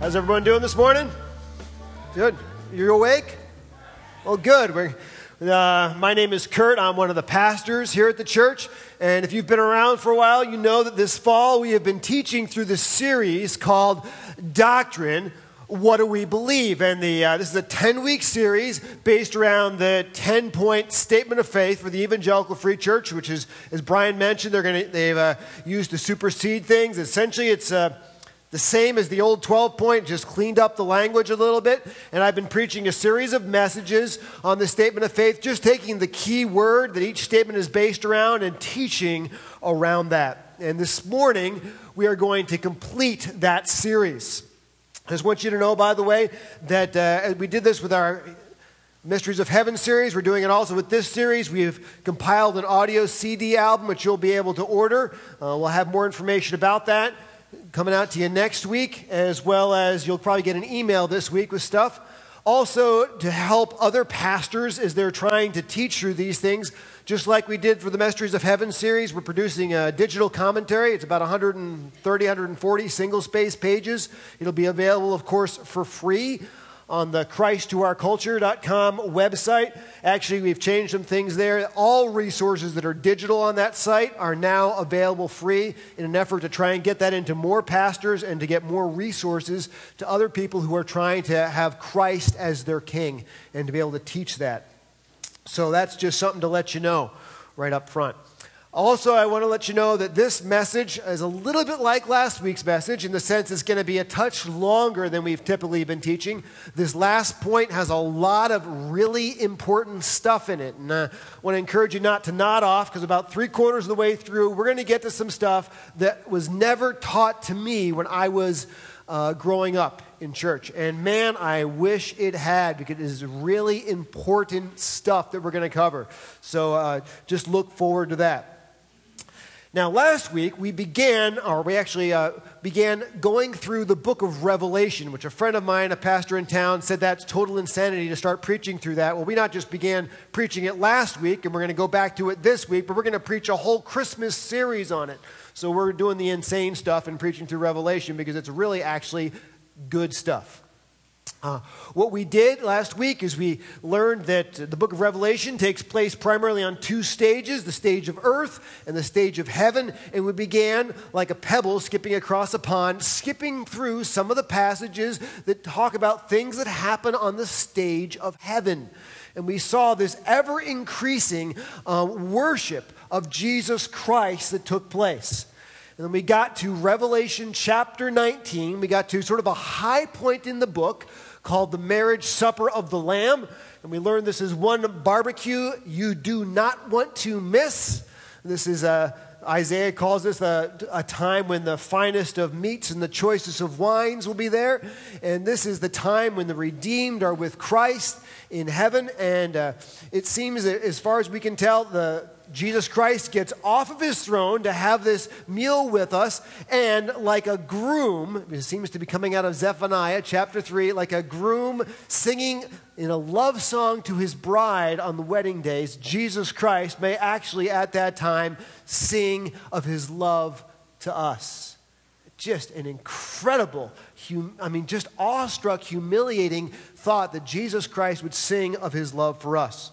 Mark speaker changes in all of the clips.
Speaker 1: How's everyone doing this morning? Good. You're awake? Well, good. My name is Kurt. I'm one of the pastors here at the church. And if you've been around for a while, you know that this fall we have been teaching through this series called Doctrine, What Do We Believe? And this is a 10-week series based around the 10-point statement of faith for the Evangelical Free Church, which is, as Brian mentioned, they've used to supersede things. Essentially, it's the same as the old 12-point, just cleaned up the language a little bit. And I've been preaching a series of messages on the statement of faith, just taking the key word that each statement is based around and teaching around that. And this morning, we are going to complete that series. I just want you to know, by the way, that we did this with our Mysteries of Heaven series. We're doing it also with this series. We've compiled an audio CD album, which you'll be able to order. We'll have more information about that coming out to you next week, as well as you'll probably get an email this week with stuff. Also, to help other pastors as they're trying to teach through these things, just like we did for the Mysteries of Heaven series, we're producing a digital commentary. It's about 130, 140 single-space pages. It'll be available, of course, for free on the ChristToOurCulture.com website. Actually, we've changed some things there. All resources that are digital on that site are now available free in an effort to try and get that into more pastors and to get more resources to other people who are trying to have Christ as their king and to be able to teach that. So that's just something to let you know right up front. Also, I want to let you know that this message is a little bit like last week's message in the sense it's going to be a touch longer than we've typically been teaching. This last point has a lot of really important stuff in it. And I want to encourage you not to nod off because about 3/4 of the way through, we're going to get to some stuff that was never taught to me when I was growing up in church. And man, I wish it had, because it is really important stuff that we're going to cover. So just look forward to that. Now, last week, we began going through the book of Revelation, which a friend of mine, a pastor in town, said that's total insanity to start preaching through that. Well, we not just began preaching it last week, and we're going to go back to it this week, but we're going to preach a whole Christmas series on it. So we're doing the insane stuff and preaching through Revelation because it's really actually good stuff. What we did last week is we learned that the book of Revelation takes place primarily on two stages, the stage of earth and the stage of heaven. And we began like a pebble skipping across a pond, skipping through some of the passages that talk about things that happen on the stage of heaven. And we saw this ever-increasing worship of Jesus Christ that took place. And then we got to Revelation chapter 19. We got to sort of a high point in the book called the Marriage Supper of the Lamb. And we learned this is one barbecue you do not want to miss. This is Isaiah calls this a time when the finest of meats and the choicest of wines will be there. And this is the time when the redeemed are with Christ in heaven. And it seems that as far as we can tell, Jesus Christ gets off of his throne to have this meal with us, and like a groom, it seems to be coming out of Zephaniah chapter 3, like a groom singing in a love song to his bride on the wedding days, Jesus Christ may actually at that time sing of his love to us. Just an incredible, just awestruck, humiliating thought that Jesus Christ would sing of his love for us.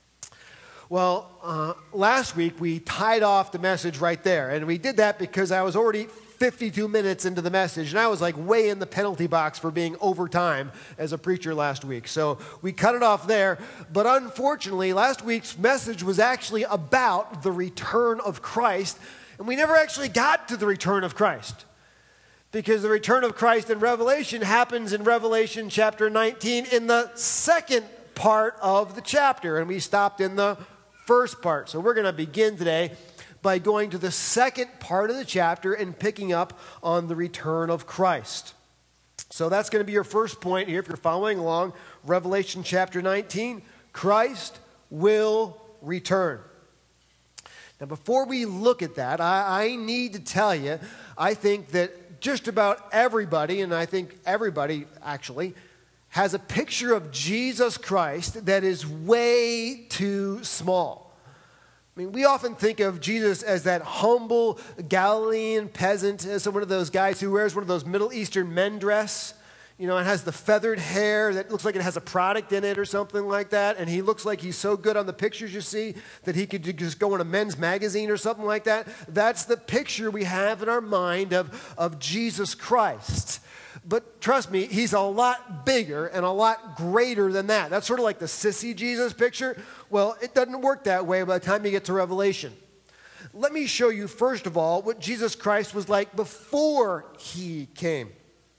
Speaker 1: Well, last week we tied off the message right there, and we did that because I was already 52 minutes into the message, and I was like way in the penalty box for being over time as a preacher last week. So we cut it off there, but unfortunately, last week's message was actually about the return of Christ, and we never actually got to the return of Christ. Because the return of Christ in Revelation happens in Revelation chapter 19 in the second part of the chapter, and we stopped in the first part. So we're going to begin today by going to the second part of the chapter and picking up on the return of Christ. So that's going to be your first point here if you're following along. Revelation chapter 19, Christ will return. Now before we look at that, I need to tell you, I think that just about everybody, and I think everybody actually, has a picture of Jesus Christ that is way too small. I mean, we often think of Jesus as that humble Galilean peasant, as one of those guys who wears one of those Middle Eastern men dress. You know, it has the feathered hair that looks like it has a product in it or something like that. And he looks like he's so good on the pictures you see that he could just go in a men's magazine or something like that. That's the picture we have in our mind of Jesus Christ. But trust me, he's a lot bigger and a lot greater than that. That's sort of like the sissy Jesus picture. Well, it doesn't work that way by the time you get to Revelation. Let me show you, first of all, what Jesus Christ was like before he came.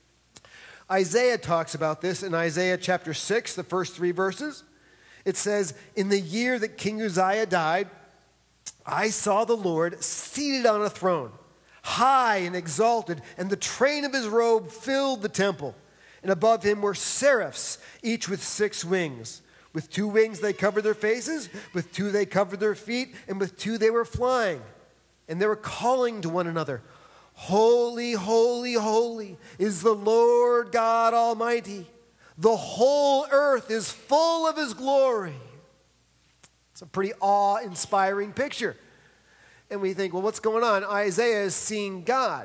Speaker 1: Isaiah talks about this in Isaiah chapter 6, the first 3 verses. It says, "In the year that King Uzziah died, I saw the Lord seated on a throne, high and exalted, and the train of his robe filled the temple. And above him were seraphs, each with 6 wings. With 2 wings they covered their faces, with 2 they covered their feet, and with 2 they were flying. And they were calling to one another, 'Holy, holy, holy is the Lord God Almighty. The whole earth is full of his glory.'" It's a pretty awe-inspiring picture. And we think, well, what's going on? Isaiah is seeing God.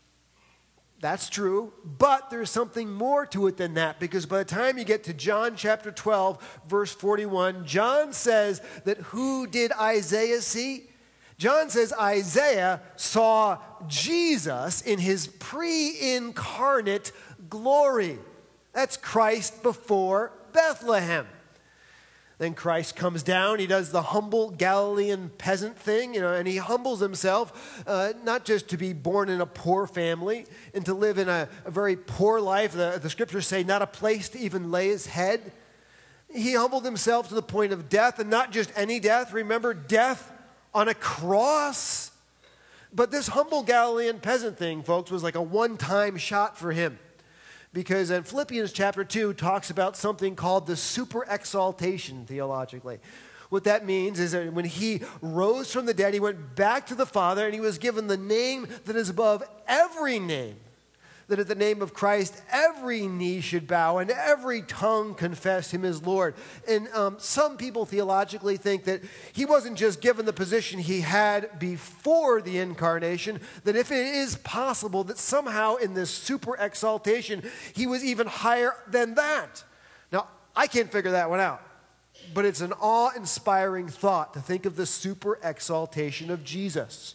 Speaker 1: That's true, but there's something more to it than that, because by the time you get to John chapter 12, verse 41, John says that who did Isaiah see? John says Isaiah saw Jesus in his pre-incarnate glory. That's Christ before Bethlehem. Then Christ comes down. He does the humble Galilean peasant thing, and he humbles himself, not just to be born in a poor family and to live in a very poor life. The scriptures say not a place to even lay his head. He humbled himself to the point of death, and not just any death. Remember, death on a cross. But this humble Galilean peasant thing, folks, was like a one-time shot for him. Because in Philippians chapter 2 talks about something called the super exaltation theologically. What that means is that when he rose from the dead, he went back to the Father and he was given the name that is above every name. That at the name of Christ, every knee should bow and every tongue confess him as Lord. And some people theologically think that he wasn't just given the position he had before the incarnation, that if it is possible that somehow in this super exaltation, he was even higher than that. Now, I can't figure that one out, but it's an awe-inspiring thought to think of the super exaltation of Jesus.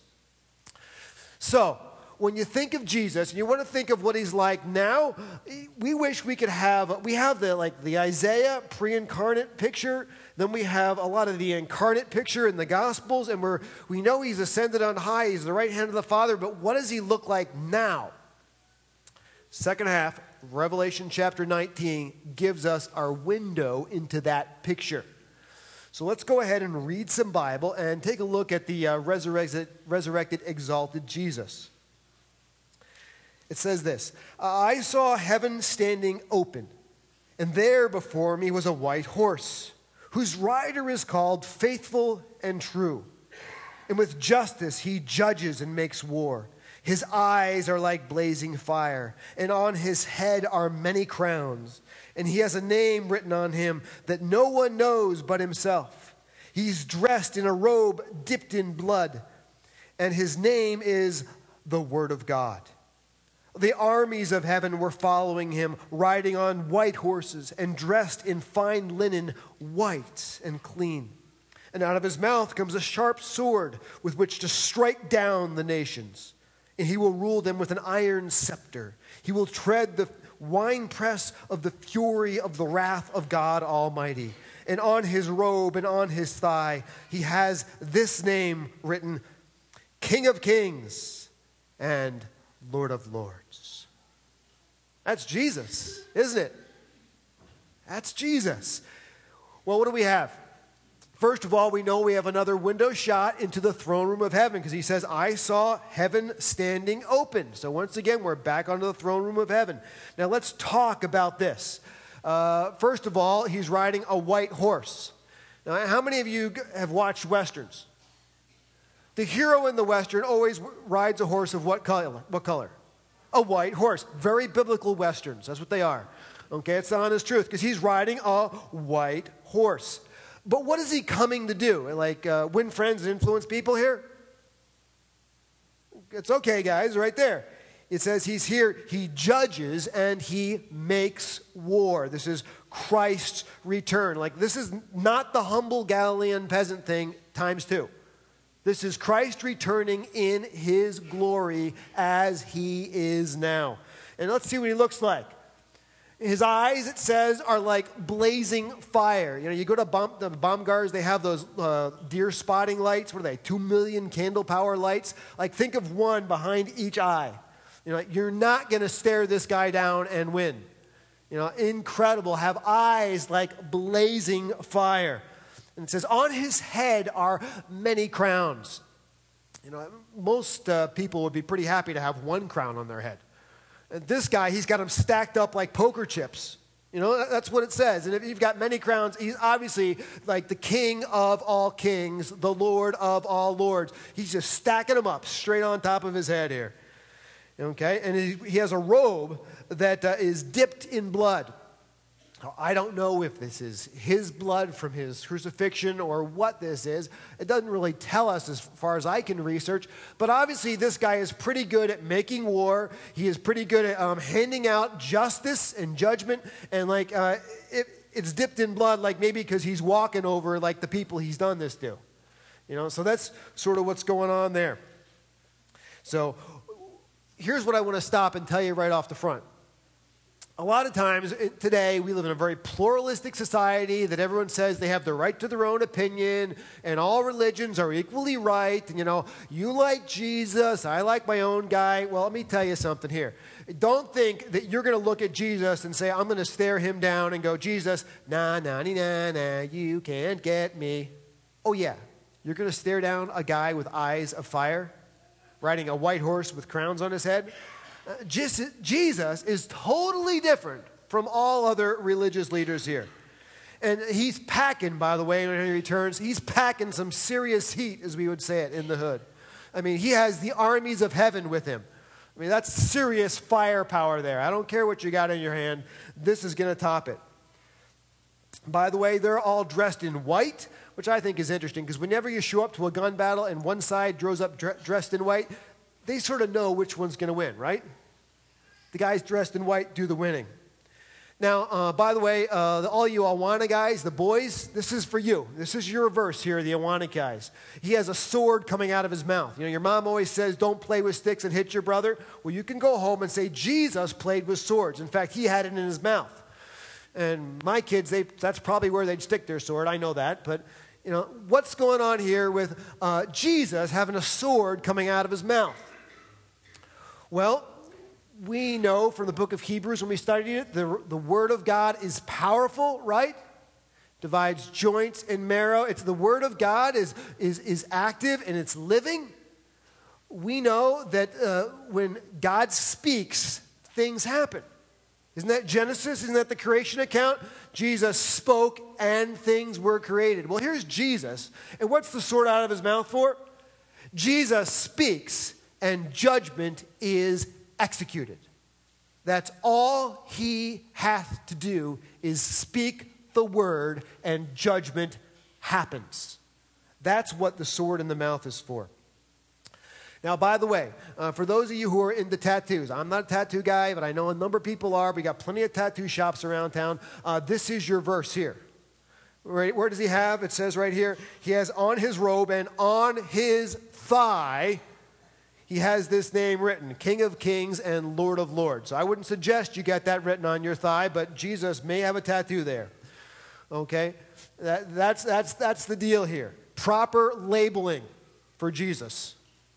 Speaker 1: So, when you think of Jesus and you want to think of what he's like now, we wish we could have, we have the Isaiah pre-incarnate picture, then we have a lot of the incarnate picture in the Gospels, and we know he's ascended on high, he's the right hand of the Father, but what does he look like now? Second half, Revelation chapter 19 gives us our window into that picture. So let's go ahead and read some Bible and take a look at the resurrected, exalted Jesus. It says this, "I saw heaven standing open, and there before me was a white horse, whose rider is called Faithful and True. And with justice he judges and makes war. His eyes are like blazing fire, and on his head are many crowns. And he has a name written on him that no one knows but himself. He's dressed in a robe dipped in blood, and his name is the Word of God. The armies of heaven were following him, riding on white horses and dressed in fine linen, white and clean. And out of his mouth comes a sharp sword with which to strike down the nations. And he will rule them with an iron scepter. He will tread the winepress of the fury of the wrath of God Almighty. And on his robe and on his thigh, he has this name written, King of Kings and Lord of Lords." That's Jesus, isn't it? That's Jesus. Well, what do we have? First of all, we know we have another window shot into the throne room of heaven, because he says, "I saw heaven standing open." So once again, we're back onto the throne room of heaven. Now let's talk about this. First of all, he's riding a white horse. Now, how many of you have watched Westerns? The hero in the Western always rides a horse of what color? What color? A white horse. Very biblical Westerns. That's what they are. Okay, it's the honest truth, because he's riding a white horse. But what is he coming to do? Like win friends and influence people here? It's okay, guys, right there. It says he's here, he judges and he makes war. This is Christ's return. Like, this is not the humble Galilean peasant thing times two. This is Christ returning in his glory as he is now. And let's see what he looks like. His eyes, it says, are like blazing fire. You know, you go to the Baumgars, they have those deer spotting lights. What are they, 2 million candle power lights? Like, think of one behind each eye. You know, you're not going to stare this guy down and win. You know, incredible. Have eyes like blazing fire. And it says, on his head are many crowns. You know, most people would be pretty happy to have one crown on their head. And this guy, he's got them stacked up like poker chips. You know, that's what it says. And if you've got many crowns, he's obviously like the King of all kings, the Lord of all lords. He's just stacking them up straight on top of his head here. Okay? And he has a robe that is dipped in blood. Now, I don't know if this is his blood from his crucifixion or what this is. It doesn't really tell us as far as I can research. But obviously this guy is pretty good at making war. He is pretty good at handing out justice and judgment. And like it's dipped in blood, like maybe because he's walking over like the people he's done this to. You know, so that's sort of what's going on there. So here's what I want to stop and tell you right off the front. A lot of times today we live in a very pluralistic society that everyone says they have the right to their own opinion and all religions are equally right. And, you know, you like Jesus, I like my own guy. Well, let me tell you something here. Don't think that you're going to look at Jesus and say, I'm going to stare him down and go, Jesus, nah, you can't get me. Oh, yeah. You're going to stare down a guy with eyes of fire, riding a white horse with crowns on his head? Jesus is totally different from all other religious leaders here. And he's packing, by the way, when he returns, he's packing some serious heat, as we would say it in the hood. I mean, he has the armies of heaven with him. I mean, that's serious firepower there. I don't care what you got in your hand. This is going to top it. By the way, they're all dressed in white, which I think is interesting, because whenever you show up to a gun battle and one side draws up dressed in white, they sort of know which one's going to win, right? The guys dressed in white do the winning. Now, by the way, all you Awana guys, the boys, this is for you. This is your verse here, the Awana guys. He has a sword coming out of his mouth. You know, your mom always says, don't play with sticks and hit your brother. Well, you can go home and say, Jesus played with swords. In fact, he had it in his mouth. And my kids, that's probably where they'd stick their sword. I know that. But, you know, what's going on here with Jesus having a sword coming out of his mouth? Well, we know from the book of Hebrews when we studied it, the Word of God is powerful, right? Divides joints and marrow. It's the Word of God is active and it's living. We know that when God speaks, things happen. Isn't that Genesis? Isn't that the creation account? Jesus spoke and things were created. Well, here's Jesus. And what's the sword out of his mouth for? Jesus speaks and judgment is executed. That's all he hath to do is speak the word and judgment happens. That's what the sword in the mouth is for. Now, by the way, for those of you who are into tattoos, I'm not a tattoo guy, but I know a number of people are. We got plenty of tattoo shops around town. This is your verse here. Right, where does he have? It says right here, he has on his robe and on his thigh, he has this name written, King of Kings and Lord of Lords. So I wouldn't suggest you get that written on your thigh, but Jesus may have a tattoo there. Okay? That's the deal here. Proper labeling for Jesus.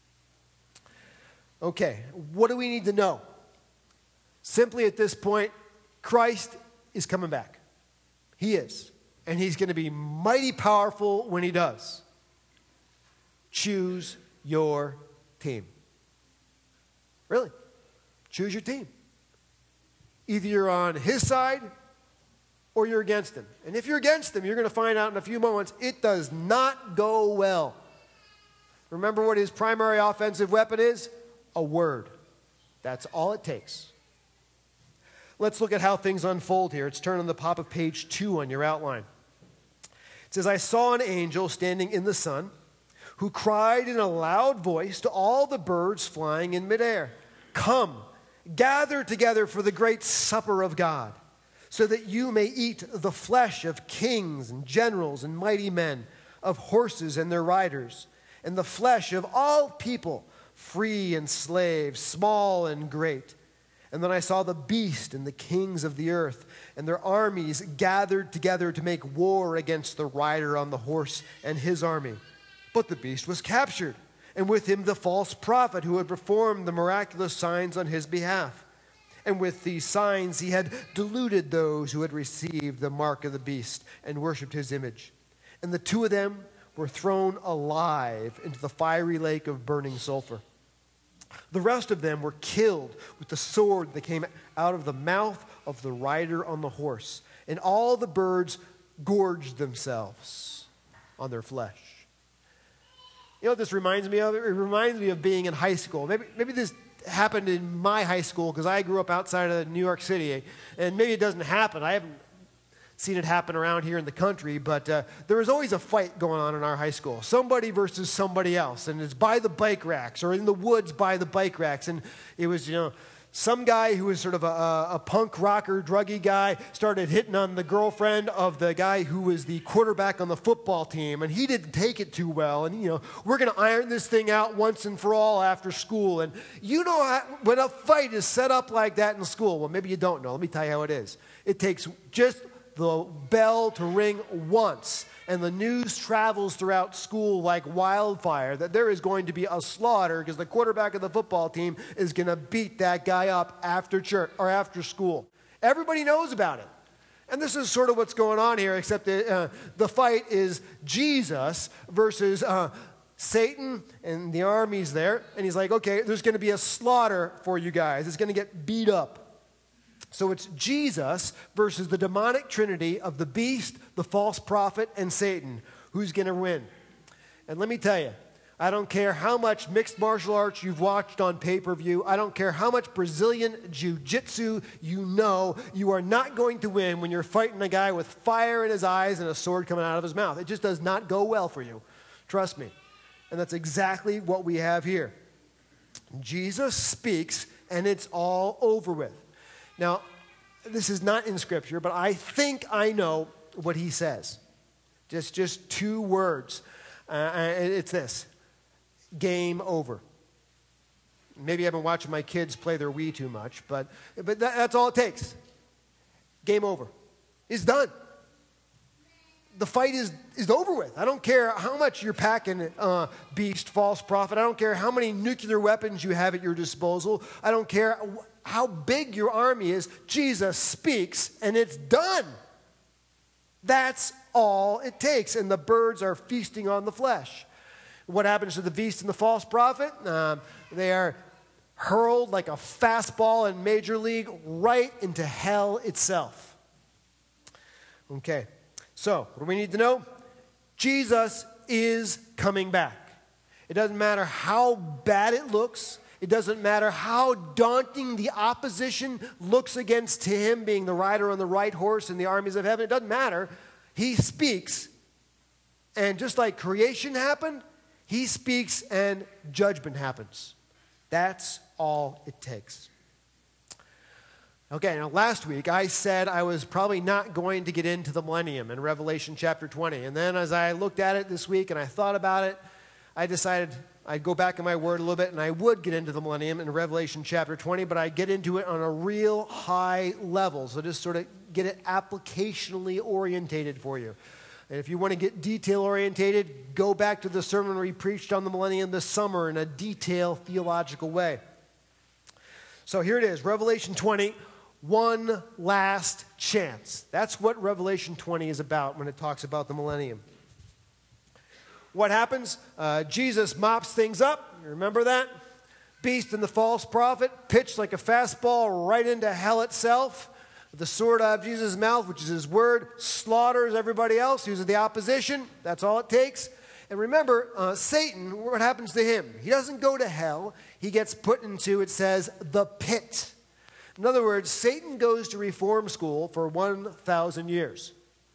Speaker 1: Okay, what do we need to know? Simply at this point, Christ is coming back. He is. And he's going to be mighty powerful when he does. Choose your team. Really. Choose your team. Either you're on his side or you're against him. And if you're against him, you're going to find out in a few moments, it does not go well. Remember what his primary offensive weapon is? A word. That's all it takes. Let's look at how things unfold here. It's turned on the top of page 2 on your outline. It says, I saw an angel standing in the sun who cried in a loud voice to all the birds flying in midair. Come, gather together for the great supper of God, so that you may eat the flesh of kings and generals and mighty men, of horses and their riders, and the flesh of all people, free and slave, small and great. And then I saw the beast and the kings of the earth and their armies gathered together to make war against the rider on the horse and his army. But the beast was captured, and with him the false prophet who had performed the miraculous signs on his behalf. And with these signs he had deluded those who had received the mark of the beast and worshipped his image. And the two of them were thrown alive into the fiery lake of burning sulfur. The rest of them were killed with the sword that came out of the mouth of the rider on the horse. And all the birds gorged themselves on their flesh. You know what this reminds me of? It reminds me of being in high school. Maybe this happened in my high school because I grew up outside of New York City. And maybe it doesn't happen. I haven't seen it happen around here in the country, but there was always a fight going on in our high school. Somebody versus somebody else. And it's by the bike racks or in the woods by the bike racks. And it was, some guy who was sort of a punk rocker, druggy guy started hitting on the girlfriend of the guy who was the quarterback on the football team, and he didn't take it too well. And, we're going to iron this thing out once and for all after school. And when a fight is set up like that in school, well, maybe you don't know. Let me tell you how it is. It takes just the bell to ring once, and the news travels throughout school like wildfire that there is going to be a slaughter because the quarterback of the football team is going to beat that guy up after church or after school. Everybody knows about it. And this is sort of what's going on here, except that, the fight is Jesus versus Satan and the armies there. And he's like, okay, there's going to be a slaughter for you guys. It's going to get beat up. So it's Jesus versus the demonic trinity of the beast, the false prophet, and Satan. Who's going to win? And let me tell you, I don't care how much mixed martial arts you've watched on pay-per-view. I don't care how much Brazilian jiu-jitsu you are not going to win when you're fighting a guy with fire in his eyes and a sword coming out of his mouth. It just does not go well for you. Trust me. And that's exactly what we have here. Jesus speaks, and it's all over with. Now, this is not in Scripture, but I think I know what he says. Just two words. It's this: game over. Maybe I've been watching my kids play their Wii too much, but that's all it takes. Game over. It's done. The fight is over with. I don't care how much you're packing, beast, false prophet. I don't care how many nuclear weapons you have at your disposal. I don't care how big your army is. Jesus speaks, and it's done. That's all it takes. And the birds are feasting on the flesh. What happens to the beast and the false prophet? They are hurled like a fastball in Major League right into hell itself. Okay. So, what do we need to know? Jesus is coming back. It doesn't matter how bad it looks. It doesn't matter how daunting the opposition looks against him being the rider on the right horse in the armies of heaven. It doesn't matter. He speaks, and just like creation happened, he speaks and judgment happens. That's all it takes. Okay, now last week I said I was probably not going to get into the millennium in Revelation chapter 20. And then as I looked at it this week and I thought about it, I decided I'd go back in my word a little bit and I would get into the millennium in Revelation chapter 20, but I'd get into it on a real high level. So just sort of get it applicationally orientated for you. And if you want to get detail orientated, go back to the sermon we preached on the millennium this summer in a detailed theological way. So here it is, Revelation 20. One last chance. That's what Revelation 20 is about when it talks about the millennium. What happens? Jesus mops things up. You remember that? Beast and the false prophet pitched like a fastball right into hell itself. The sword out of Jesus' mouth, which is his word, slaughters everybody else who's in the opposition. That's all it takes. And remember, Satan, what happens to him? He doesn't go to hell. He gets put into, it says, the pit. In other words, Satan goes to reform school for 1,000 years.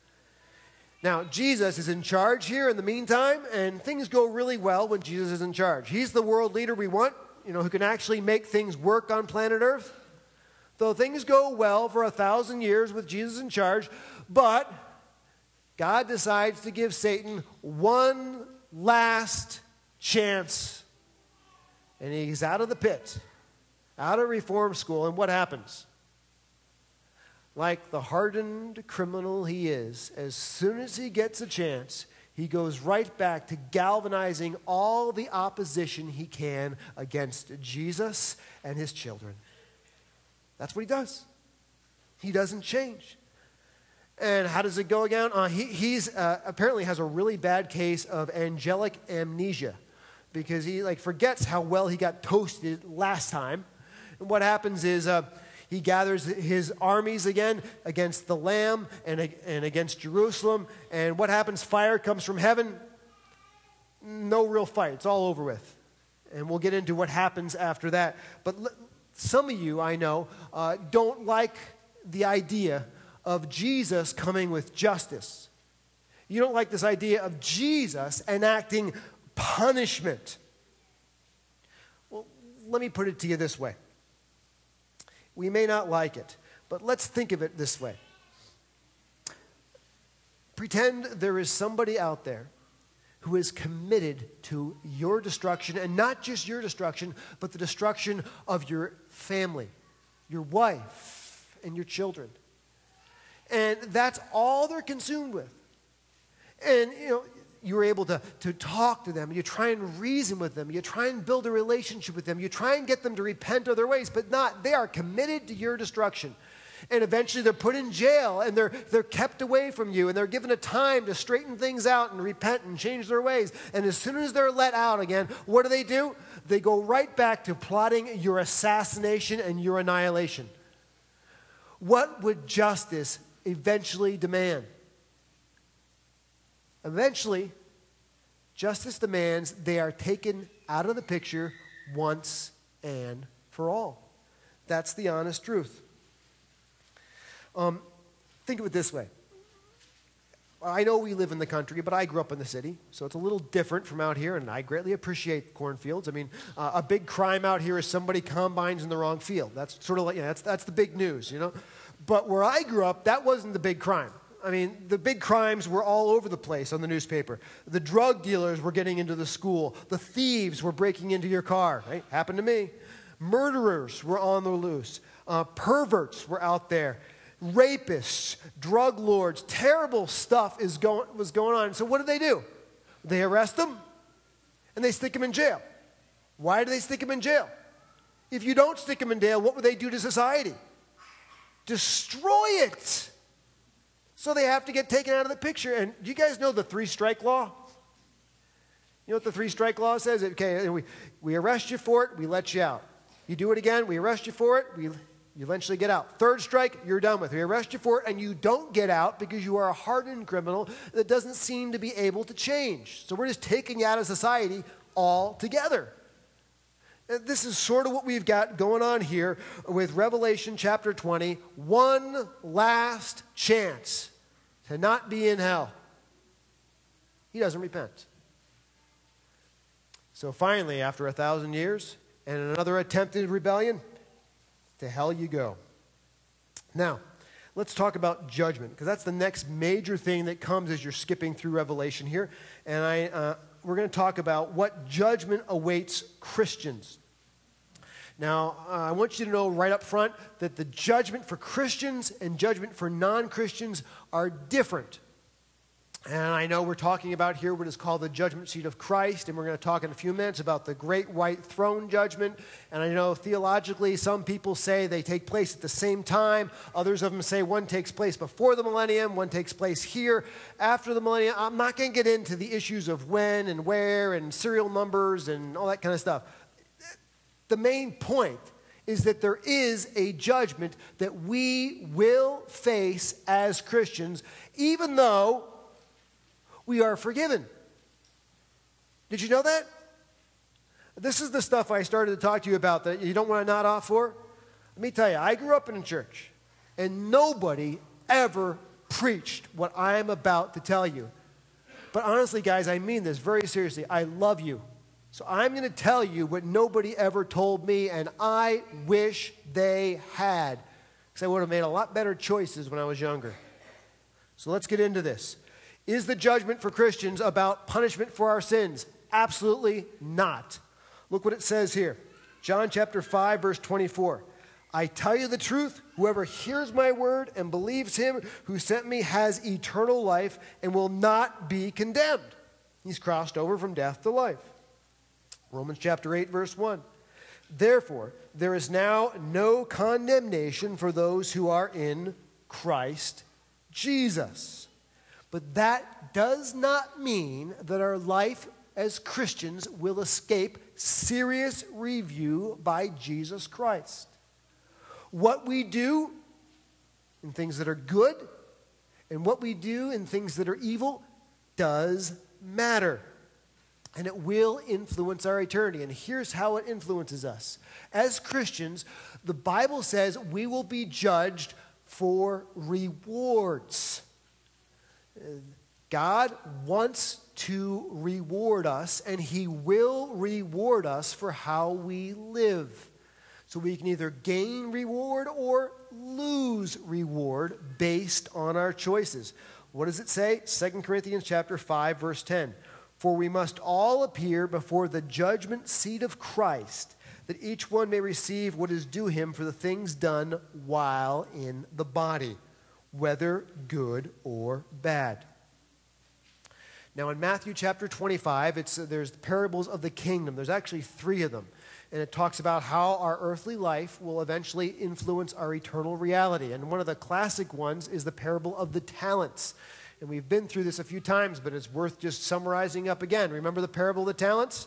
Speaker 1: Now, Jesus is in charge here in the meantime, and things go really well when Jesus is in charge. He's the world leader we want. who can actually make things work on planet Earth. Though things go well for 1,000 years with Jesus in charge, but God decides to give Satan one last chance. And he's out of the pit, out of reform school, and what happens? Like the hardened criminal he is, as soon as he gets a chance, he goes right back to galvanizing all the opposition he can against Jesus and his children. That's what he does. He doesn't change. And how does it go again? He's apparently has a really bad case of angelic amnesia, because he forgets how well he got toasted last time. And what happens is he gathers his armies again against the Lamb and against Jerusalem. And what happens? Fire comes from heaven. No real fight. It's all over with. And we'll get into what happens after that. But some of you, I know, don't like the idea of Jesus coming with justice. You don't like this idea of Jesus enacting punishment. Well, let me put it to you this way. We may not like it, but let's think of it this way. Pretend there is somebody out there who is committed to your destruction, and not just your destruction, but the destruction of your family, your wife, and your children. And that's all they're consumed with. And, you're able to talk to them. You try and reason with them. You try and build a relationship with them. You try and get them to repent of their ways, but not. They are committed to your destruction. And eventually they're put in jail, and they're kept away from you, and they're given a time to straighten things out and repent and change their ways. And as soon as they're let out again, what do? They go right back to plotting your assassination and your annihilation. What would justice eventually demand? Eventually, justice demands they are taken out of the picture once and for all. That's the honest truth. Think of it this way. I know we live in the country, but I grew up in the city, so it's a little different from out here, and I greatly appreciate cornfields. I mean, a big crime out here is somebody combines in the wrong field. That's sort of like, that's the big news, But where I grew up, that wasn't the big crime. I mean, the big crimes were all over the place on the newspaper. The drug dealers were getting into the school. The thieves were breaking into your car. Right? Happened to me. Murderers were on the loose. Perverts were out there. Rapists, drug lords, terrible stuff was going on. So what do? They arrest them, and they stick them in jail. Why do they stick them in jail? If you don't stick them in jail, what would they do to society? Destroy it. So they have to get taken out of the picture. And do you guys know the 3-strike law? You know what the 3-strike law says? Okay, we arrest you for it, we let you out. You do it again, we arrest you for it, you eventually get out. 3rd strike, you're done with. We arrest you for it, and you don't get out because you are a hardened criminal that doesn't seem to be able to change. So we're just taking you out of society altogether. This is sort of what we've got going on here with Revelation chapter 20. One last chance to not be in hell. He doesn't repent. So finally, after 1,000 years and another attempted rebellion, to hell you go. Now, let's talk about judgment, because that's the next major thing that comes as you're skipping through Revelation here. And we're going to talk about what judgment awaits Christians. Now, I want you to know right up front that the judgment for Christians and judgment for non-Christians are different. And I know we're talking about here what is called the judgment seat of Christ, and we're going to talk in a few minutes about the great white throne judgment. And I know theologically some people say they take place at the same time. Others of them say one takes place before the millennium, one takes place here after the millennium. I'm not going to get into the issues of when and where and serial numbers and all that kind of stuff. The main point is that there is a judgment that we will face as Christians, even though we are forgiven. Did you know that? This is the stuff I started to talk to you about that you don't want to nod off for. Let me tell you, I grew up in a church, and nobody ever preached what I'm about to tell you. But honestly, guys, I mean this very seriously. I love you. So I'm going to tell you what nobody ever told me, and I wish they had. Because I would have made a lot better choices when I was younger. So let's get into this. Is the judgment for Christians about punishment for our sins? Absolutely not. Look what it says here. John chapter 5, verse 24. I tell you the truth, whoever hears my word and believes him who sent me has eternal life and will not be condemned. He's crossed over from death to life. Romans chapter 8, verse 1. Therefore, there is now no condemnation for those who are in Christ Jesus. But that does not mean that our life as Christians will escape serious review by Jesus Christ. What we do in things that are good and what we do in things that are evil does matter. And it will influence our eternity. And here's how it influences us. As Christians, the Bible says we will be judged for rewards. God wants to reward us, and he will reward us for how we live. So we can either gain reward or lose reward based on our choices. What does it say? 2 Corinthians chapter 5, verse 10. For we must all appear before the judgment seat of Christ, that each one may receive what is due him for the things done while in the body, whether good or bad. Now in Matthew chapter 25, there's parables of the kingdom. There's actually 3 of them. And it talks about how our earthly life will eventually influence our eternal reality. And one of the classic ones is the parable of the talents. And we've been through this a few times, but it's worth just summarizing up again. Remember the parable of the talents?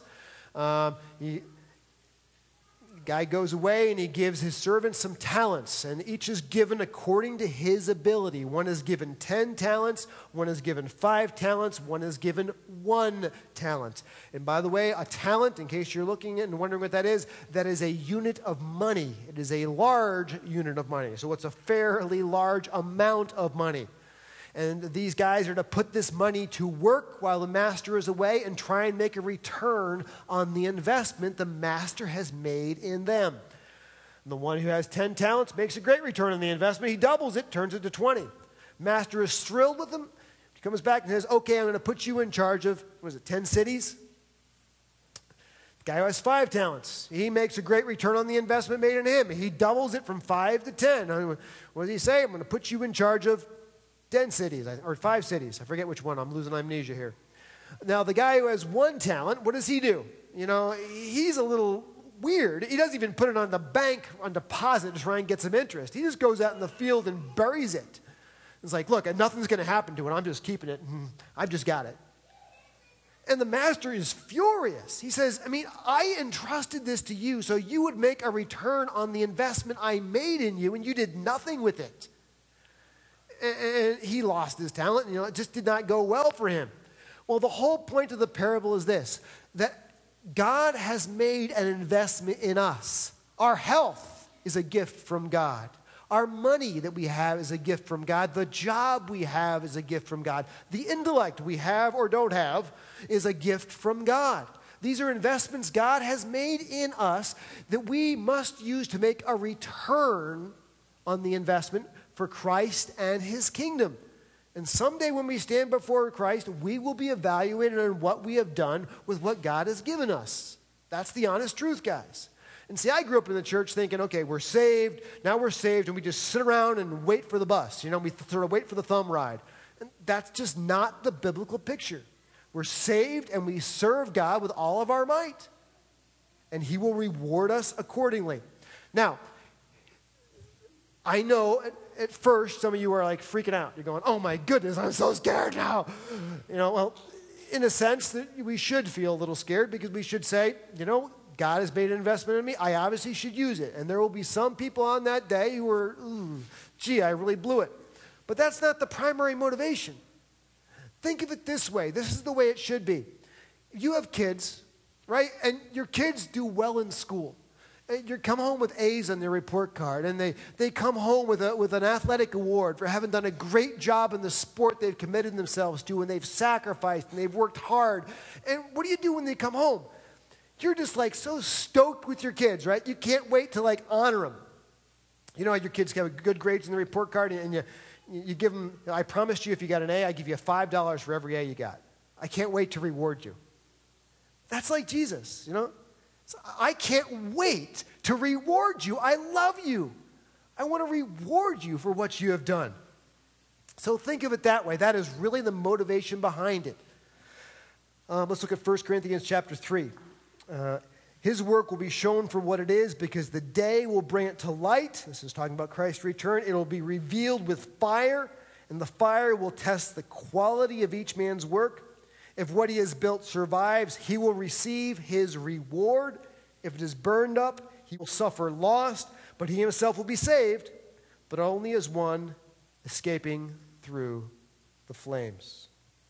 Speaker 1: Guy goes away and he gives his servants some talents, and each is given according to his ability. One is given 10 talents, one is given 5 talents, one is given 1 talent. And by the way, a talent, in case you're looking at and wondering what that is a unit of money. It is a large unit of money. So it's a fairly large amount of money. And these guys are to put this money to work while the master is away and try and make a return on the investment the master has made in them. And the one who has 10 talents makes a great return on the investment. He doubles it, turns it to 20. Master is thrilled with him. He comes back and says, okay, I'm going to put you in charge of, 10 cities? The guy who has 5 talents, he makes a great return on the investment made in him. He doubles it from 5 to 10. What does he say? I'm going to put you in charge of 10 cities, or 5 cities. I forget which one. I'm losing amnesia here. Now, the guy who has 1 talent, what does he do? He's a little weird. He doesn't even put it on the bank on deposit to try and get some interest. He just goes out in the field and buries it. It's like, look, nothing's going to happen to it. I'm just keeping it. I've just got it. And the master is furious. He says, I entrusted this to you so you would make a return on the investment I made in you, and you did nothing with it. And he lost his talent. It just did not go well for him. Well, the whole point of the parable is this, that God has made an investment in us. Our health is a gift from God. Our money that we have is a gift from God. The job we have is a gift from God. The intellect we have or don't have is a gift from God. These are investments God has made in us that we must use to make a return on the investment for Christ and his kingdom. And someday when we stand before Christ, we will be evaluated on what we have done with what God has given us. That's the honest truth, guys. And see, I grew up in the church thinking, okay, we're saved, now we're saved, and we just sit around and wait for the bus. We sort of wait for the thumb ride. And that's just not the biblical picture. We're saved and we serve God with all of our might. And he will reward us accordingly. Now, I know at first some of you are like freaking out. You're going, oh my goodness, I'm so scared now. Well, in a sense that we should feel a little scared because we should say, God has made an investment in me. I obviously should use it. And there will be some people on that day who are, I really blew it. But that's not the primary motivation. Think of it this way. This is the way it should be. You have kids, right? And your kids do well in school. You come home with A's on their report card, and they come home with an athletic award for having done a great job in the sport they've committed themselves to, and they've sacrificed, and they've worked hard. And what do you do when they come home? you're just like so stoked with your kids, right? You can't wait to like honor them. You know, your kids have good grades in the report card, and you give them, I promised you if you got an A, I give you $5 for every A you got. I can't wait to reward you. That's like Jesus, you know? So I can't wait to reward you. I love you. I want to reward you for what you have done. So think of it that way. That is really the motivation behind it. Let's look at 1 Corinthians chapter 3. His work will be shown for what it is because the day will bring it to light. This is talking about Christ's return. It will be revealed with fire, and the fire will test the quality of each man's work. If what he has built survives, he will receive his reward. If it is burned up, he will suffer loss, but he himself will be saved, but only as one escaping through the flames.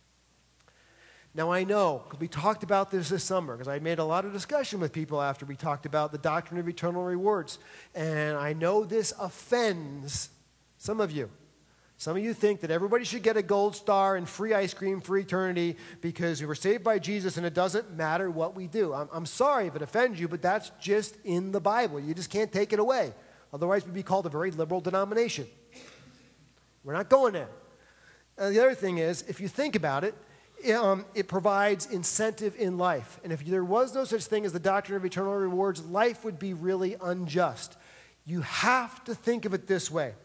Speaker 1: Now I know, because we talked about this summer, because I made a lot of discussion with people after we talked about the doctrine of eternal rewards, and I know this offends some of you. Some of you think that everybody should get a gold star and free ice cream for eternity because we were saved by Jesus and it doesn't matter what we do. I'm sorry if it offends you, but that's just in the Bible. You just can't take it away. Otherwise, we'd be called a very liberal denomination. We're not going there. The other thing is, if you think about it, it provides incentive in life. And if there was no such thing as the doctrine of eternal rewards, life would be really unjust. You have to think of it this way.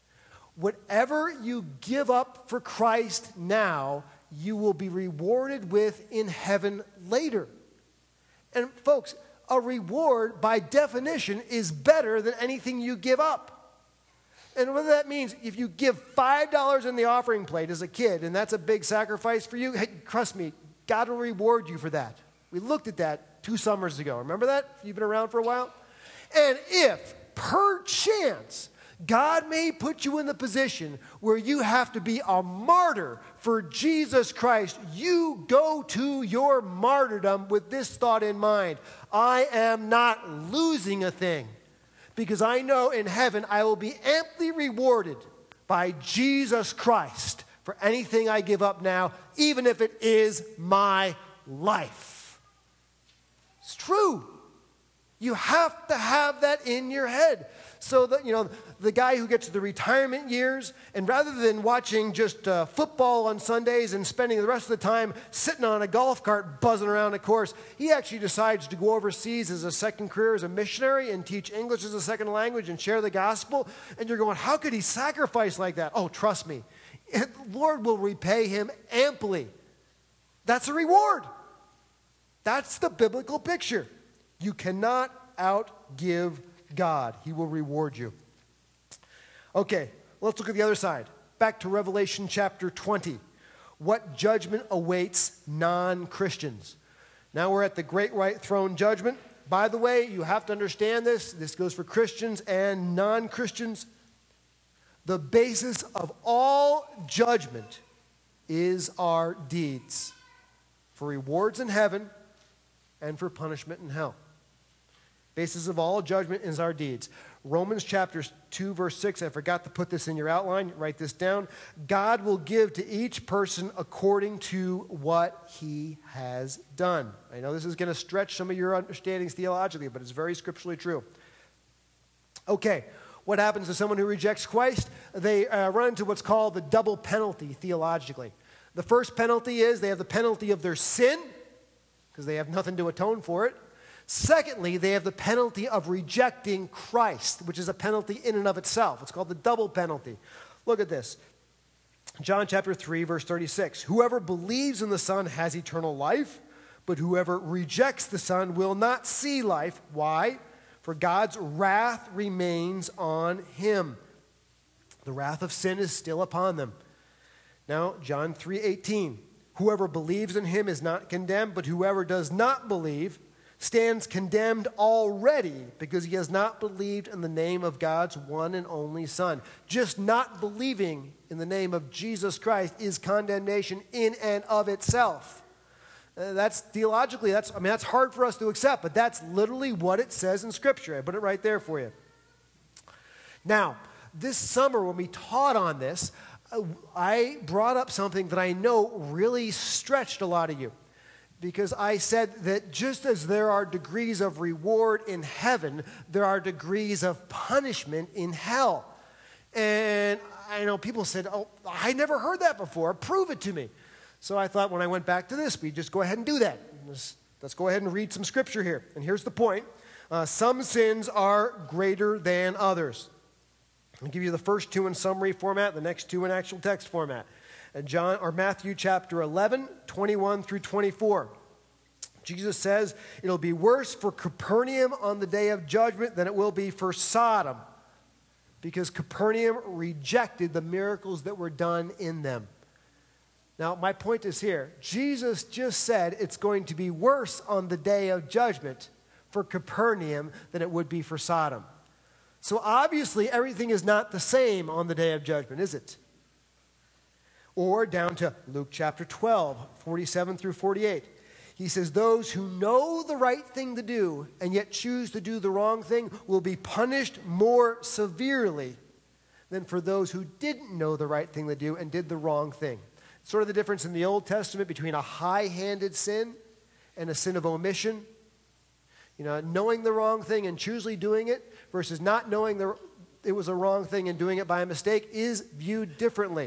Speaker 1: Whatever you give up for Christ now, you will be rewarded with in heaven later. And folks, a reward by definition is better than anything you give up. And what that means, if you give $5 in the offering plate as a kid, and that's a big sacrifice for you, hey, trust me, God will reward you for that. We looked at that 2 summers ago. Remember that? You've been around for a while? And if, per chance, God may put you in the position where you have to be a martyr for Jesus Christ, you go to your martyrdom with this thought in mind. I am not losing a thing because I know in heaven I will be amply rewarded by Jesus Christ for anything I give up now, even if it is my life. It's true. You have to have that in your head. So that, you know, the guy who gets to the retirement years, and rather than watching just football on Sundays and spending the rest of the time sitting on a golf cart buzzing around a course, he actually decides to go overseas as a second career as a missionary and teach English as a second language and share the gospel. And you're going, how could he sacrifice like that? Oh, trust me, the Lord will repay him amply. That's a reward. That's the biblical picture. You cannot outgive God. He will reward you. Okay, let's look at the other side. Back to Revelation chapter 20. What judgment awaits non-Christians? Now we're at the great white throne judgment. By the way, you have to understand this. This goes for Christians and non-Christians. The basis of all judgment is our deeds, for rewards in heaven and for punishment in hell. Basis of all judgment is our deeds. Romans chapter 2, verse 6, I forgot to put this in your outline. Write this down. God will give to each person according to what he has done. I know this is going to stretch some of your understandings theologically, but it's very scripturally true. Okay, what happens to someone who rejects Christ? They run into what's called the double penalty theologically. The first penalty is they have the penalty of their sin, because they have nothing to atone for it. Secondly, they have the penalty of rejecting Christ, which is a penalty in and of itself. It's called the double penalty. Look at this. John chapter 3, verse 36. Whoever believes in the Son has eternal life, but whoever rejects the Son will not see life. Why? For God's wrath remains on him. The wrath of sin is still upon them. Now, John 3:18. Whoever believes in him is not condemned, but whoever does not believe stands condemned already because he has not believed in the name of God's one and only Son. Just not believing in the name of Jesus Christ is condemnation in and of itself. That's theologically, that's hard for us to accept, but that's literally what it says in Scripture. I put it right there for you. Now, this summer when we taught on this, I brought up something that I know really stretched a lot of you. because I said that just as there are degrees of reward in heaven, there are degrees of punishment in hell. And I know people said, oh, I never heard that before. Prove it to me. So I thought when I went back to this, we'd just go ahead and do that. Let's go ahead and read some scripture here. And here's the point. Some sins are greater than others. I'll give you the first two in summary format, the next two in actual text format. Matthew chapter 11, 21 through 24. Jesus says, it'll be worse for Capernaum on the day of judgment than it will be for Sodom, because Capernaum rejected the miracles that were done in them. Now, my point is here. Jesus just said it's going to be worse on the day of judgment for Capernaum than it would be for Sodom. So obviously, everything is not the same on the day of judgment, is it? Or down to Luke chapter 12, 47 through 48. He says, those who know the right thing to do and yet choose to do the wrong thing will be punished more severely than for those who didn't know the right thing to do and did the wrong thing. It's sort of the difference in the Old Testament between a high-handed sin and a sin of omission. You know, knowing the wrong thing and choosing doing it versus not knowing it was a wrong thing and doing it by mistake is viewed differently.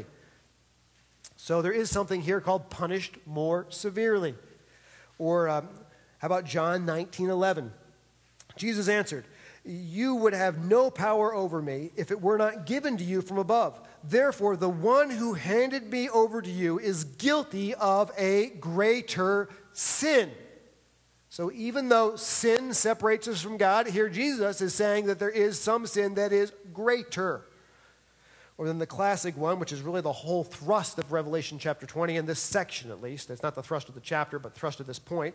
Speaker 1: So there is something here called punished more severely. Or how about John 19:11? Jesus answered, you would have no power over me if it were not given to you from above. Therefore, the one who handed me over to you is guilty of a greater sin. So even though sin separates us from God, here Jesus is saying that there is some sin that is greater. Or then the classic one, which is really the whole thrust of Revelation chapter 20, in this section at least. It's not the thrust of the chapter, but the thrust of this point.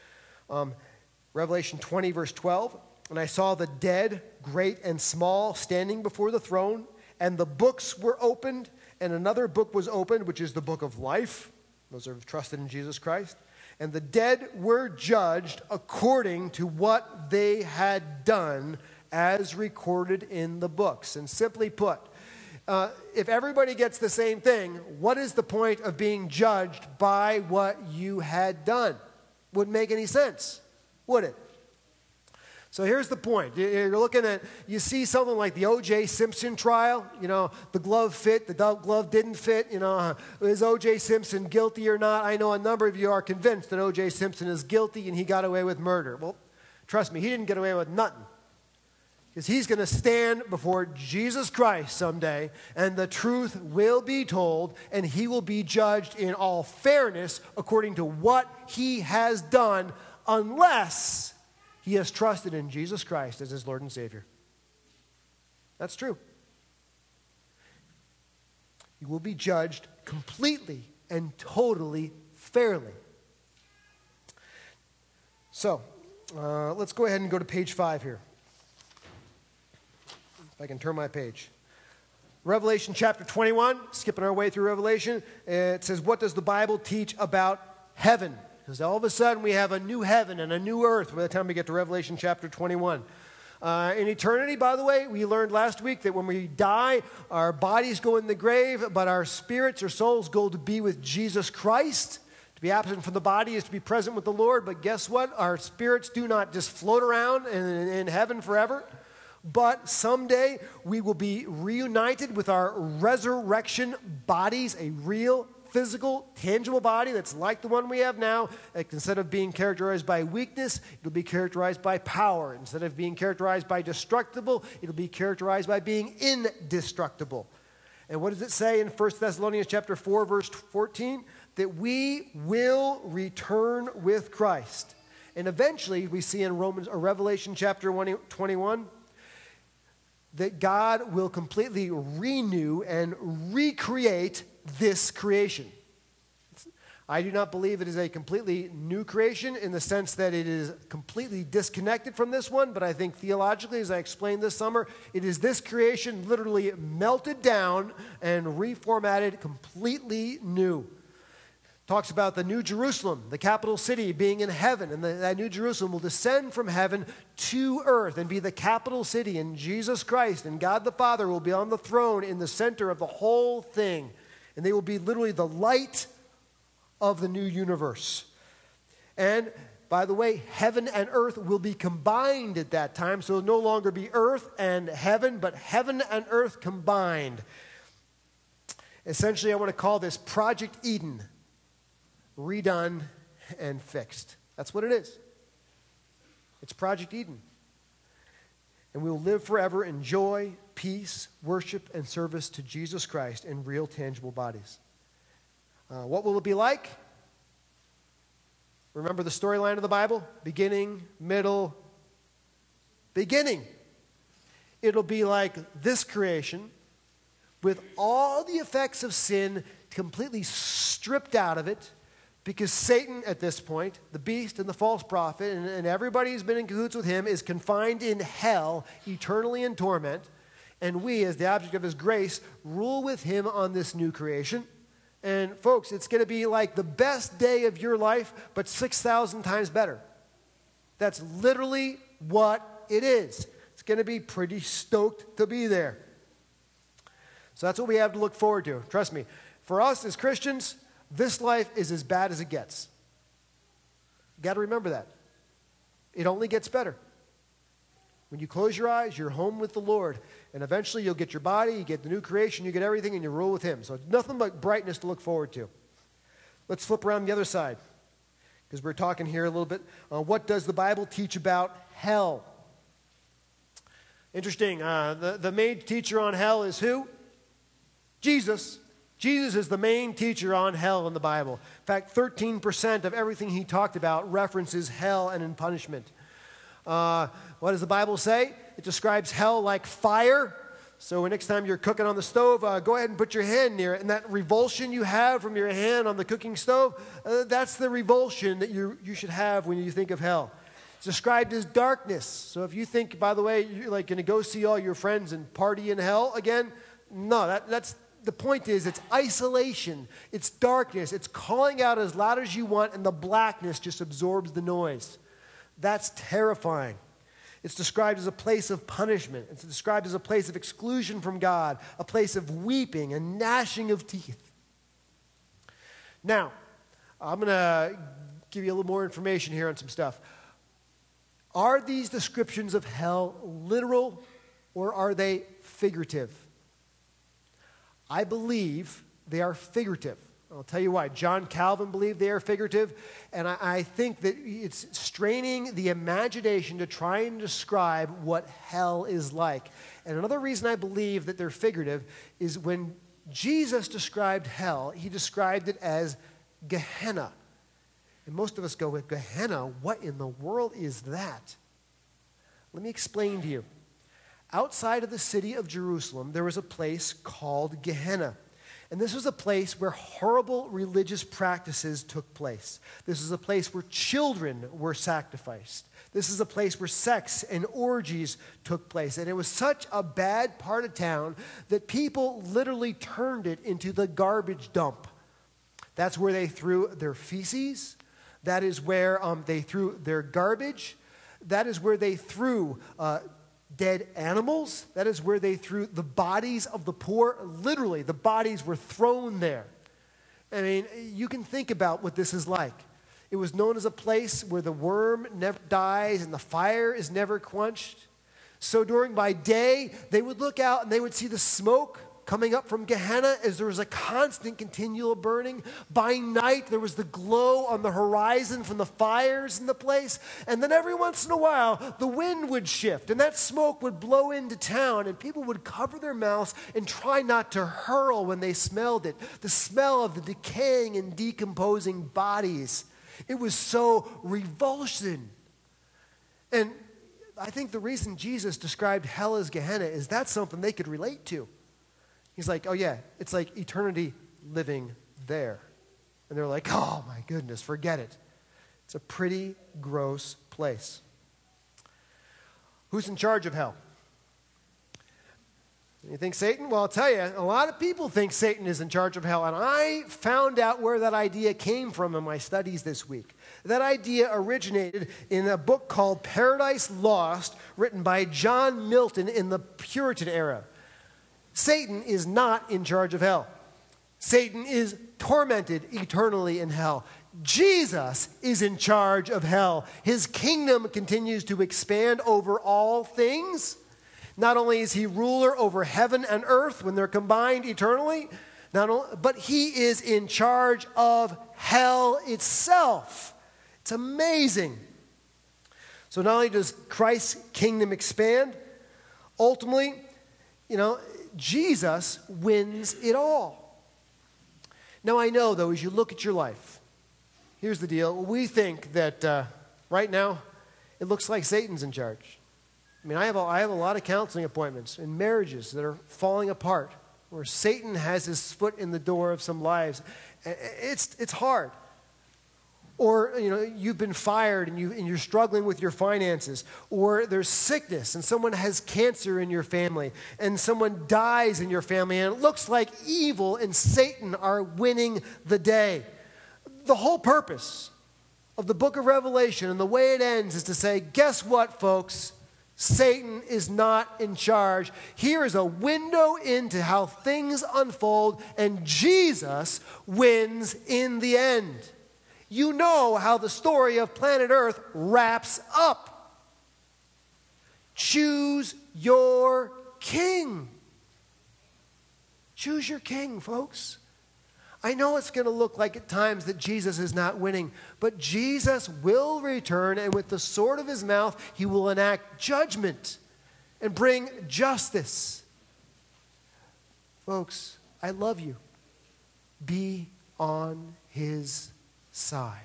Speaker 1: Revelation 20, verse 12. And I saw the dead, great and small, standing before the throne, and the books were opened, and another book was opened, which is the book of life. Those who have trusted in Jesus Christ. And the dead were judged according to what they had done as recorded in the books. And simply put, if everybody gets the same thing, what is the point of being judged by what you had done? Wouldn't make any sense, would it? So here's the point. You're looking at, you see something like the O.J. Simpson trial. You know, the glove fit, the glove didn't fit. You know, is O.J. Simpson guilty or not? I know a number of you are convinced that O.J. Simpson is guilty and he got away with murder. Well, trust me, he didn't get away with nothing. Because he's going to stand before Jesus Christ someday, and the truth will be told, and he will be judged in all fairness according to what he has done, unless he has trusted in Jesus Christ as his Lord and Savior. That's true. He will be judged completely and totally fairly. So, let's go ahead and go to page 5 here. If I can turn my page. Revelation chapter 21, skipping our way through Revelation. It says, what does the Bible teach about heaven? Because all of a sudden we have a new heaven and a new earth by the time we get to Revelation chapter 21. In eternity, by the way, we learned last week that when we die, our bodies go in the grave, but our spirits or souls go to be with Jesus Christ. To be absent from the body is to be present with the Lord, but guess what? Our spirits do not just float around in heaven forever. But someday we will be reunited with our resurrection bodies, a real, physical, tangible body that's like the one we have now. Instead of being characterized by weakness, it'll be characterized by power. Instead of being characterized by destructible, it'll be characterized by being indestructible. And what does it say in 1 Thessalonians chapter 4, verse 14? That we will return with Christ. And eventually, we see in Revelation chapter 21, that God will completely renew and recreate this creation. I do not believe it is a completely new creation in the sense that it is completely disconnected from this one, but I think theologically, as I explained this summer, it is this creation literally melted down and reformatted completely new. Talks about the New Jerusalem, the capital city, being in heaven, and that New Jerusalem will descend from heaven to earth and be the capital city, and Jesus Christ and God the Father will be on the throne in the center of the whole thing, and they will be literally the light of the new universe. And by the way, heaven and earth will be combined at that time. So it'll no longer be earth and heaven, but heaven and earth combined. Essentially, I want to call this Project Eden, redone and fixed. That's what it is. It's Project Eden. And we will live forever in joy, peace, worship, and service to Jesus Christ in real, tangible bodies. What will it be like? Remember the storyline of the Bible? Beginning, middle, beginning. It'll be like this creation with all the effects of sin completely stripped out of it, because Satan at this point, the beast and the false prophet, and everybody who's been in cahoots with him is confined in hell, eternally in torment, and we, as the object of his grace, rule with him on this new creation. And folks, it's going to be like the best day of your life, but 6,000 times better. That's literally what it is. It's going to be pretty stoked to be there. So that's what we have to look forward to. Trust me. For us as Christians, this life is as bad as it gets. You got to remember that. It only gets better. When you close your eyes, you're home with the Lord. And eventually you'll get your body, you get the new creation, you get everything, and you rule with him. So it's nothing but brightness to look forward to. Let's flip around the other side, because we're talking here a little bit. What does the Bible teach about hell? Interesting. The main teacher on hell is who? Jesus. Jesus is the main teacher on hell in the Bible. In fact, 13% of everything he talked about references hell and in punishment. What does the Bible say? It describes hell like fire. So next time you're cooking on the stove, go ahead and put your hand near it. And that revulsion you have from your hand on the cooking stove, that's the revulsion that you should have when you think of hell. It's described as darkness. So if you think, by the way, you're like going to go see all your friends and party in hell again, no, that's the point is it's isolation, it's darkness, it's calling out as loud as you want, and the blackness just absorbs the noise. That's terrifying. It's described as a place of punishment. It's described as a place of exclusion from God, a place of weeping and gnashing of teeth. Now, I'm going to give you a little more information here on some stuff. Are these descriptions of hell literal, or are they figurative? I believe they are figurative. I'll tell you why. John Calvin believed they are figurative, and I think that it's straining the imagination to try and describe what hell is like. And another reason I believe that they're figurative is when Jesus described hell, he described it as Gehenna. And most of us go with Gehenna, what in the world is that? Let me explain to you. Outside of the city of Jerusalem, there was a place called Gehenna. And this was a place where horrible religious practices took place. This is a place where children were sacrificed. This is a place where sex and orgies took place. And it was such a bad part of town that people literally turned it into the garbage dump. That's where they threw their feces. That is where they threw their garbage. That is where they threw dead animals. That is where they threw the bodies of the poor. Literally, the bodies were thrown there. I mean, you can think about what this is like. It was known as a place where the worm never dies and the fire is never quenched. So by day, they would look out and they would see the smoke coming up from Gehenna as there was a constant, continual burning. By night, there was the glow on the horizon from the fires in the place. And then every once in a while, the wind would shift, and that smoke would blow into town, and people would cover their mouths and try not to hurl when they smelled it. The smell of the decaying and decomposing bodies. It was so revulsion. And I think the reason Jesus described hell as Gehenna is that's something they could relate to. He's like, oh yeah, it's like eternity living there. And they're like, oh my goodness, forget it. It's a pretty gross place. Who's in charge of hell? You think Satan? Well, I'll tell you, a lot of people think Satan is in charge of hell. And I found out where that idea came from in my studies this week. That idea originated in a book called Paradise Lost, written by John Milton in the Puritan era. Satan is not in charge of hell. Satan is tormented eternally in hell. Jesus is in charge of hell. His kingdom continues to expand over all things. Not only is he ruler over heaven and earth when they're combined eternally, but he is in charge of hell itself. It's amazing. So not only does Christ's kingdom expand, ultimately, Jesus wins it all. Now I know, though, as you look at your life, here's the deal. We think that right now it looks like Satan's in charge. I mean, I have a lot of counseling appointments in marriages that are falling apart, where Satan has his foot in the door of some lives. It's hard. Or, you've been fired and you're struggling with your finances. Or there's sickness and someone has cancer in your family and someone dies in your family and it looks like evil and Satan are winning the day. The whole purpose of the book of Revelation and the way it ends is to say, guess what, folks? Satan is not in charge. Here is a window into how things unfold, and Jesus wins in the end. You know how the story of planet Earth wraps up. Choose your king. Choose your king, folks. I know it's going to look like at times that Jesus is not winning, but Jesus will return, and with the sword of his mouth, he will enact judgment and bring justice. Folks, I love you. Be on his side.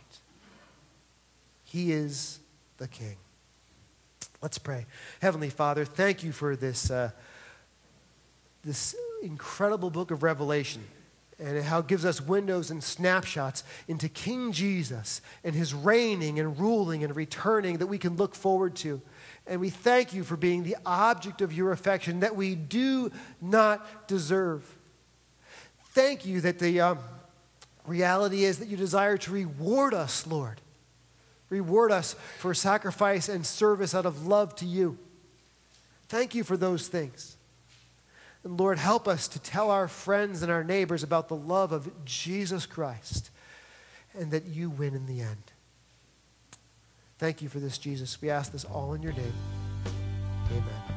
Speaker 1: He is the king. Let's pray. Heavenly Father, thank you for this incredible book of Revelation, and how it gives us windows and snapshots into King Jesus and his reigning and ruling and returning that we can look forward to. And we thank you for being the object of your affection that we do not deserve. Thank you that the reality is that you desire to reward us, Lord. Reward us for sacrifice and service out of love to you. Thank you for those things. And Lord, help us to tell our friends and our neighbors about the love of Jesus Christ and that you win in the end. Thank you for this, Jesus. We ask this all in your name. Amen.